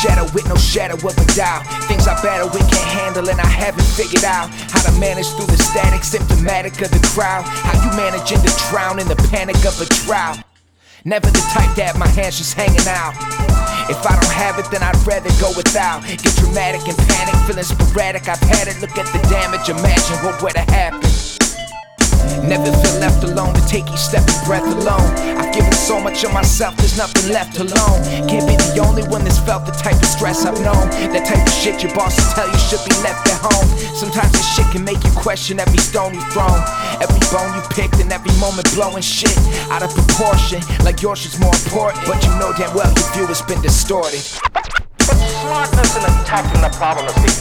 shadow with no shadow of a doubt. Things I battle with can't handle and I haven't figured out how to manage through the static, symptomatic of the crowd. How you managing to drown in the panic of a drought. Never the type that my hands just hanging out. If I don't have it, then I'd rather go without. Get dramatic and panic, feeling sporadic. I've had it, look at the damage, imagine what would have happened. Never feel left alone to take each step of breath alone. I've given so much of myself, there's nothing left alone. Can't be the only one that's felt the type of stress I've known. That type of shit your bosses tell you should be left at home. Sometimes this shit can make you question every stone you've thrown, every bone you picked, and every moment blowing shit out of proportion, like yours is more important. But you know damn well your view has been distorted. But smartness in attacking the problem is the